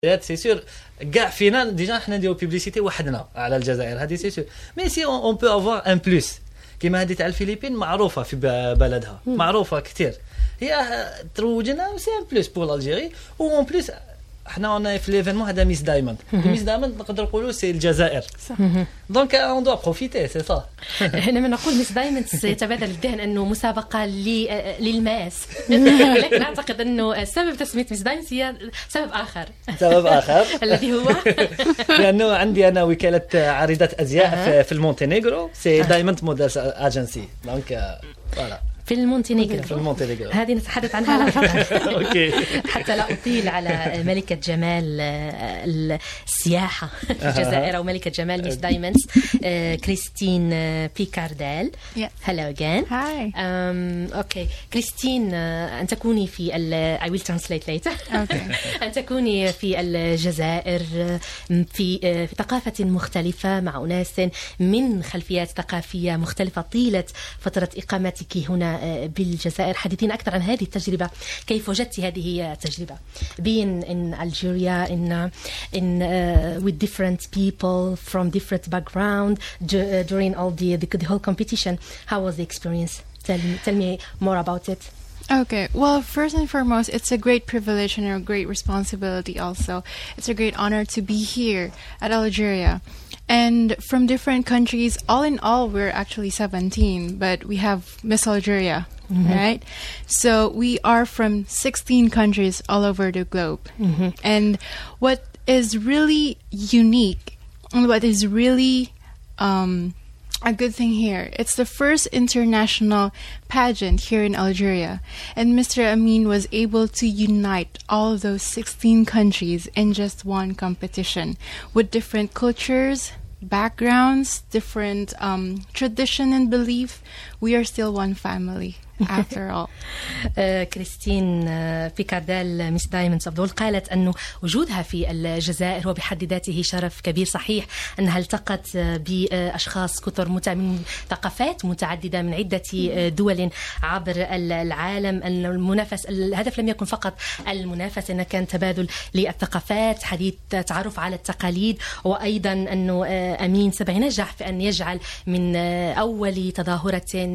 سي سور كاع فينا ديجا حنا نديرو بوبليسيتي وحدنا على الجزائر هذه سي سور مي سي اون بو افوار ان بلوس كيما هذه تاع الفلبين معروفه في بلدها معروفه كثير هي تروجنا سي ان بلوس بور الجيري و اون بلوس حنا في ليفينمون هذا ميس دايموند ميس دايموند نقدر نقولوا سي الجزائر دونك اون دو بروفيتي سي صح. لما نقول ميس دايموند يتبادل الذهن انه مسابقه للماس ولكن اعتقد انه سبب تسميه ميس دايموند هي سبب اخر الذي هو لانه عندي انا وكاله عارضه ازياء في المونتينيغرو سي دايموند موديل اجنسي دونك فوالا في المونتينيغرو هذه نتحدث عنها اوكي حتى لا أطيل على ملكة جمال السياحة في الجزائر أو ملكة جمال ميس دايموندز كريستين بيكارديل. Hello again. Hi. Okay. كريستين أن تكوني في I will translate later. Okay. أن تكوني في الجزائر في ثقافة مختلفة مع أناس من خلفيات ثقافية مختلفة طيلة فترة إقامتك هنا بالجزائر. حدثينا أكثر عن هذه التجربة. كيف وجدت هذه التجربة being in Algeria with different people from different background during all the whole competition? How was the experience? Tell me more about it. Okay, well, first and foremost, it's a great privilege and a great responsibility also. It's a great honor to be here at Algeria. And from different countries, all in all, we're actually 17, but we have Miss Algeria, right? So we are from 16 countries all over the globe. And what is really unique and what is really a good thing here, it's the first international pageant here in Algeria. And Mr. Amin was able to unite all of those 16 countries in just one competition with different cultures, backgrounds, different tradition and belief. We are still one family after all. كريستين بيكارديل ميس دايموندز أفضل قالت أنه وجودها في الجزائر هو بحد ذاته شرف كبير. صحيح أنها التقت بأشخاص كثر من ثقافات متعددة من عدة دول عبر العالم. المنافس الهدف لم يكن فقط المنافسة، إنه كان تبادل للثقافات، حديث تعرف على التقاليد، وأيضا أنه أمين سينجح في أن يجعل من أول تظاهرة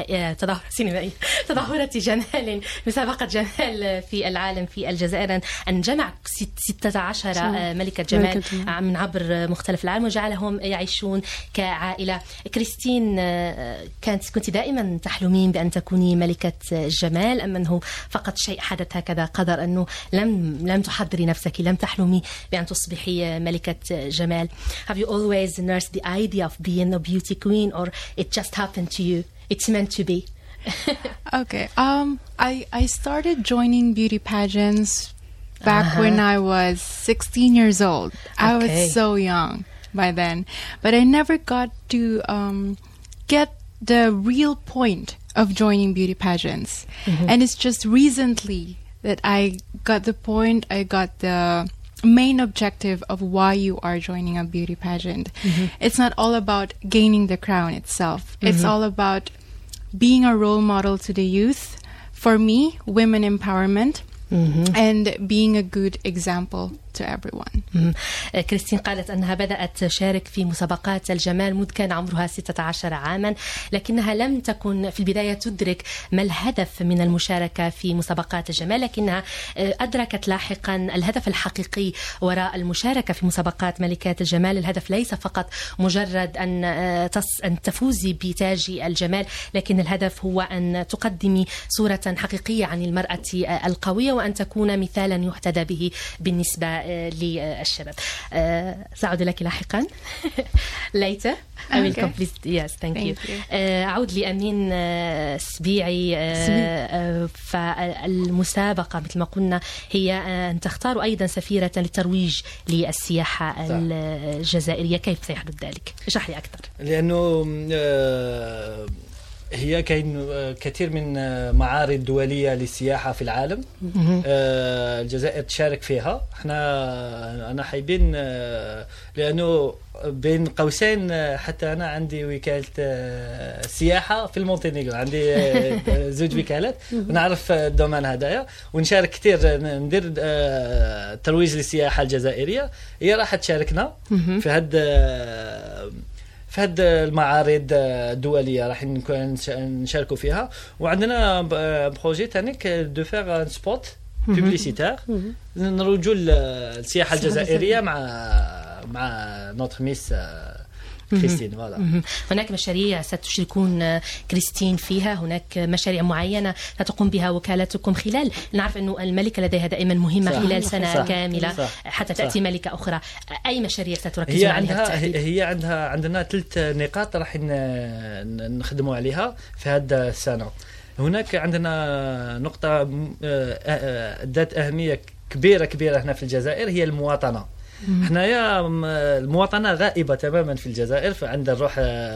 جمال مسابقة جمال في العالم في الجزائر أن جمع 16 ملكة جمال من عبر مختلف العالم وجعلهم يعيشون كعائلة. كريستين، كنت دائما تحلمين بأن تكوني ملكة جمال أم أنه فقط شيء حدث هكذا قدر أنه لم تحضري نفسك، لم تحلمي بأن تصبحي ملكة جمال؟ Have you always nursed the idea of being a beauty queen, or it just happened to you? It's meant to be. Okay. I started joining beauty pageants back when I was 16 years old. I was so young by then, but I never got to get the real point of joining beauty pageants. And it's just recently that I got the point. I got the main objective of why you are joining a beauty pageant. It's not all about gaining the crown itself. It's all about being a role model to the youth, for me, women empowerment, and being a good example to everyone. كريستين قالت أنها بدأت تشارك في مسابقات الجمال منذ كان عمرها 16 عاما، لكنها لم تكن في البداية تدرك ما الهدف من المشاركة في مسابقات الجمال، لكنها أدركت لاحقا الهدف الحقيقي وراء المشاركة في مسابقات ملكات الجمال. الهدف ليس فقط مجرد أن تفوزي بتاج الجمال، لكن الهدف هو أن تقدمي صورة حقيقية عن المرأة القوية وأن تكون مثالا يحتذى به بالنسبة للشباب. سأعود لك لاحقا. later I will complete. Yes, thank you. أعود لأمين سبيعي. فالمسابقة مثل ما قلنا هي أن تختار أيضا سفيرة للترويج للسياحة الجزائرية. كيف سيحدث ذلك؟ اشرح لي أكثر. لأنه هي كاين كثير من معارض دوليه للسياحه في العالم. الجزائر تشارك فيها. انا حابين لانه بين قوسين حتى انا عندي وكاله سياحه في المونتينيغرو، عندي زوج وكالات ونعرف الدومين هذايا، ونشارك كثير ندير ترويج للسياحه الجزائريه. هي راح تشاركنا في هاد المعارض الدوليه راح نشاركوا فيها. وعندنا بروجي تانيك دو فير ان سبوت بوبليسيتير نروجوا السياحه الجزائريه مع نوتر ميس كريستين. فوالا هناك مشاريع ستشاركون كريستين فيها، هناك مشاريع معينة ستقوم بها وكالتكم خلال، نعرف أنه الملكة لديها دائما مهمة صح. خلال سنة صح. كاملة صح. حتى تأتي ملكة أخرى. أي مشاريع ستركزون عليها بالتحديد؟ هي عندنا 3 نقاط راح نخدموا عليها في هذا السنة. هناك عندنا نقطة ذات أهمية كبيرة هنا في الجزائر، هي المواطنة. حنايا المواطنة غائبة تماما في الجزائر، فعند الروح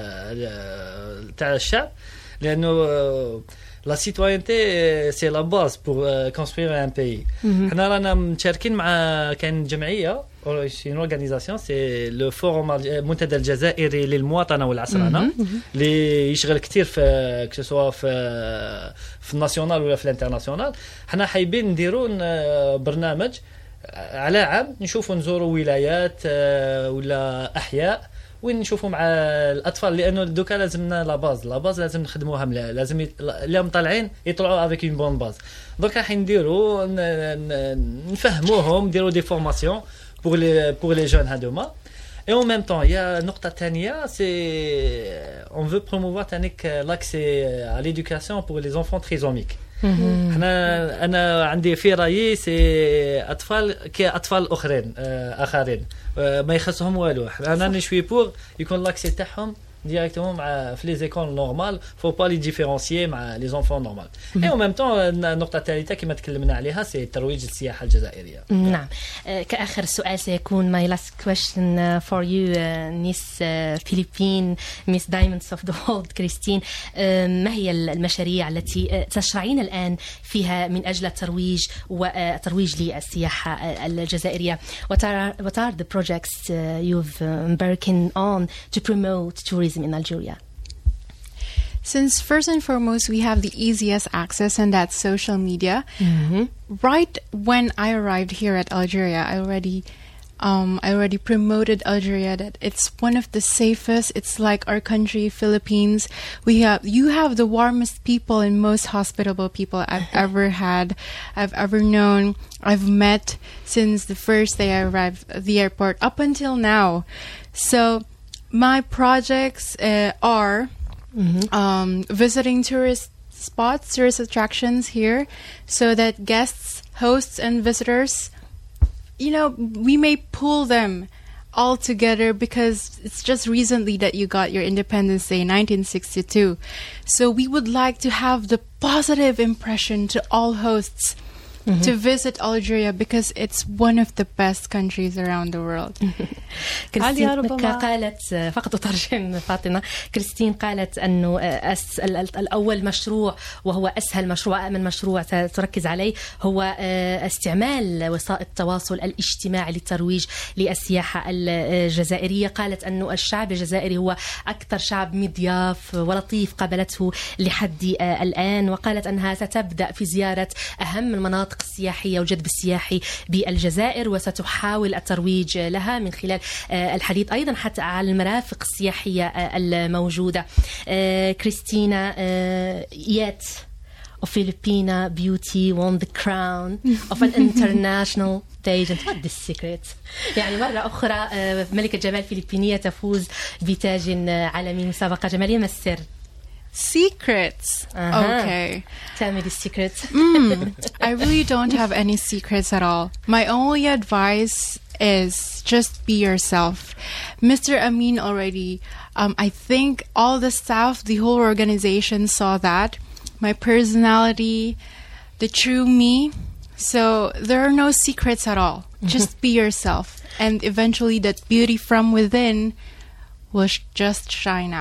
تاع الشعب، لأنه لا سيتوينتي سي لا باز بور كونستروير ان بيي. حنا رانا مشاركين مع كاين جمعية سي اورغانيزاسيون سي لو فورم المنتدى الجزائري للمواطنة والعصرنة اللي يشغل كثير في كسوا في الناسيونال ولا في الانترناسيونال. حنا حايبين نديروا برنامج على عام نشوفوا نزوروا ولايات ولا احياء وين نشوفوا مع الاطفال، لانه دوكا لازمنا لا باز لازم نخدموها لازم اليوم طالعين يطلعوا افيك اون بون باز. دونك راح نديروا نفهموهم، نديروا دي فورماسيون pour les jeunes هذوما. Et en même temps, il y a une autre tania, on veut promouvoir l'accès à l'éducation pour les enfants trisomiques. أنا عندي في رأيي سي أطفال كأطفال آخرين ما يخصهم والو. أنا نشوي بور يكون لاكسي تاعهم directement مع في les écoles normales, faut pas les différencier مع les enfants normaux. Et en même temps النقطة الثالثة كما تكلمنا عليها سي ترويج السياحة الجزائرية. نعم. كآخر سؤال سيكون my last question for you Miss Philippine Miss Diamonds of the World كريستين. ما هي المشاريع التي تشرعين الآن فيها من أجل الترويج وترويج للسياحة الجزائرية؟ What are the projects you've embarking on to promote tourism in Algeria? Since first and foremost we have the easiest access, and that's social media. Right when I arrived here at Algeria, I already promoted Algeria that it's one of the safest. It's like our country, Philippines. You have the warmest people and most hospitable people I've ever known, I've met since the first day I arrived at the airport up until now. So my projects are visiting tourist spots, tourist attractions here, so that guests, hosts, and visitors, we may pull them all together, because it's just recently that you got your Independence Day, 1962. So we would like to have the positive impression to all hosts to visit Algeria, because it's one of the best countries around the world. كريستين قالت، فقط أترجم فاطمة، كريستين قالت أنه الأول مشروع وهو أسهل مشروع أمن مشروع تركز عليه هو استعمال وسائل التواصل الاجتماعي للترويج للسياحة الجزائرية. قالت أنه الشعب الجزائري هو أكثر شعب مضياف ولطيف قابلته لحد الآن، وقالت أنها ستبدأ في زيارة أهم المناطق السياحية والجذب السياحي بالجزائر، وستحاول الترويج لها من خلال الحديث أيضا حتى على المرافق السياحية الموجودة. كريستينا, yet a Filipina beauty won the crown of an international pageant. What the secret? يعني مرة أخرى ملكة جمال فلبينية تفوز بتاج عالمي مسابقة جمالية. ما السر؟ Secrets. Okay. Tell me the secrets. I really don't have any secrets at all. My only advice is just be yourself. Mr. Amin already, I think all the staff, the whole organization saw that. My personality, the true me. So there are no secrets at all. Just be yourself. And eventually that beauty from within will just shine out.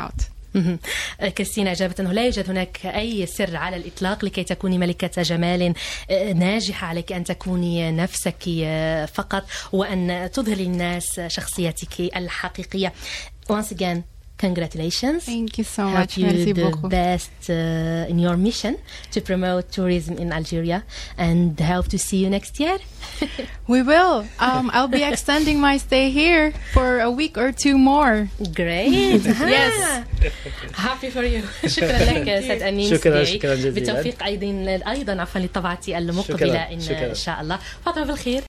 كريستينا إجابة أنه لا يوجد هناك أي سر على الإطلاق لكي تكوني ملكة جمال ناجحة. عليك أن تكوني نفسك فقط وأن تظهري للناس شخصيتك الحقيقية. Once again, congratulations. Thank you so much. Hope you Merci the beaucoup. best in your mission to promote tourism in Algeria, and hope to see you next year. We will. I'll be extending my stay here for a week or two more. Great. Yes. Happy for you. شكرا لك سيد أنيس. شكرا جزيلا. بالتوفيق أيضا عفوا للطبعة المقبلة إن شاء الله. فاطمة بالخير.